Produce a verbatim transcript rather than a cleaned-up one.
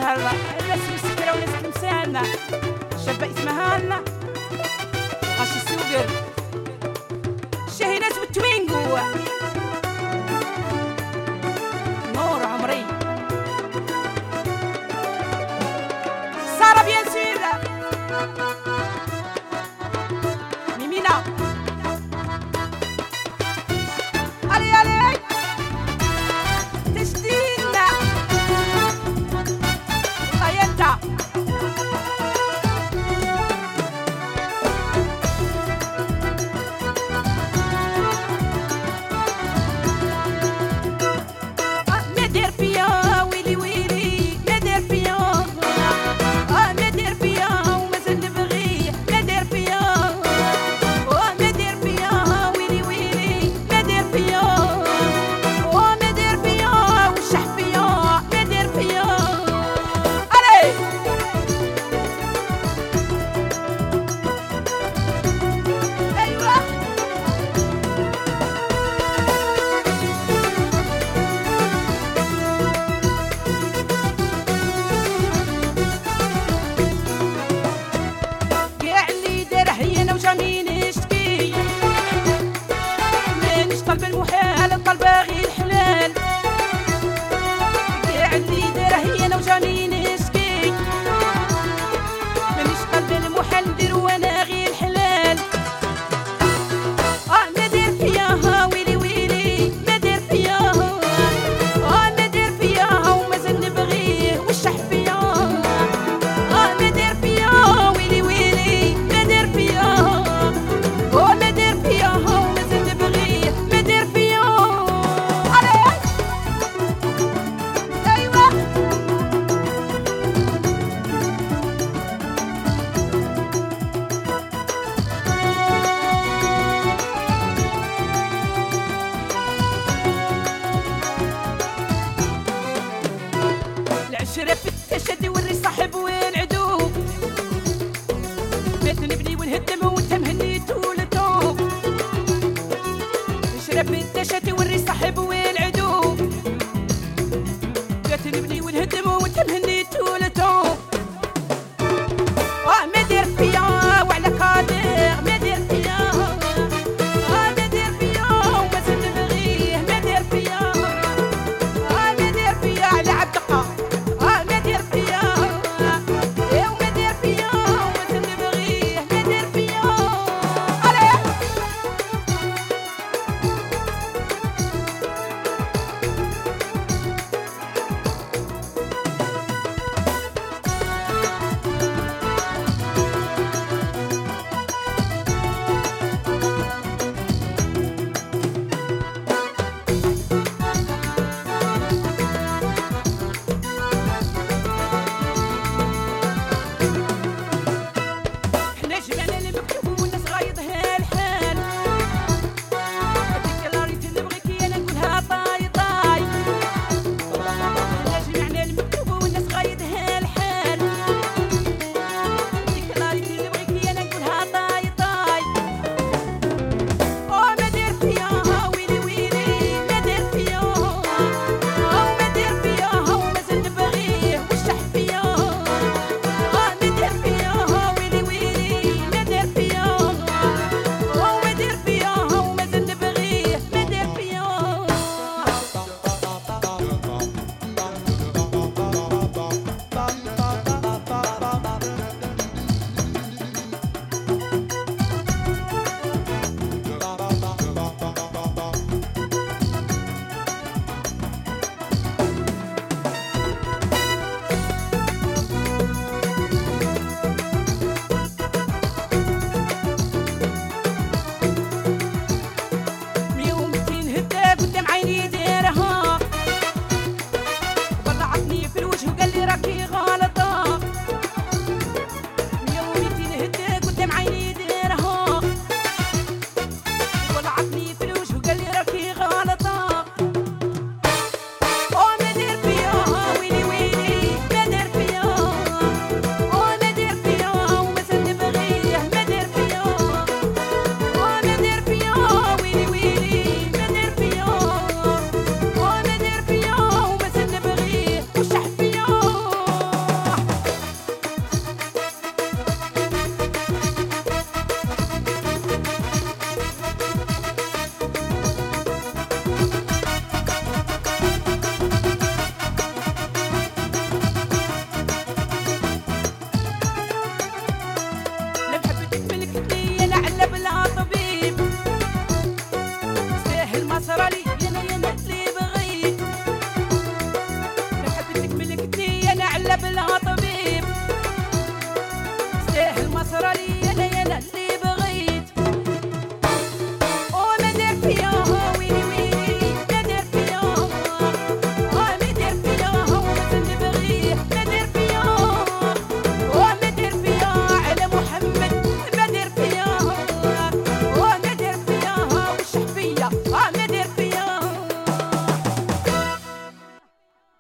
هلا الناس مسكرة وناس كمسانة شابة اسمها هلا غاشي السوقر شاهي ناس بالتوينقو نور عمري سارة بيان سير ميمينا علي علي تشدينا والله انت ندير فيا ويلي ويلي ندير فيا اه ندير فيا ومازال نبغي ندير فيا اه ندير فيا ويلي ويلي ندير فيا اه ندير فيا وشح فيا ندير فيا علي ايوه كاع اللي دار هينا وجاني نشكي مانيش طالبه المحال طالبه غير الحلال كاع اللي دار هينا وجاني نشكي مانيش طالبه المحال ندير وانا غير الحلال اه ندير فيا ويلي ويلي ندير فيا اه ندير فيا ومازال نبغيه وشح فيا اه ندير فيا ويلي ويلي ندير فيا اه ندير فيا ومازال نبغيه ندير فيا علي ايوه العشرة في التشدي والري صاحب والعدو بيت نبني ونهدم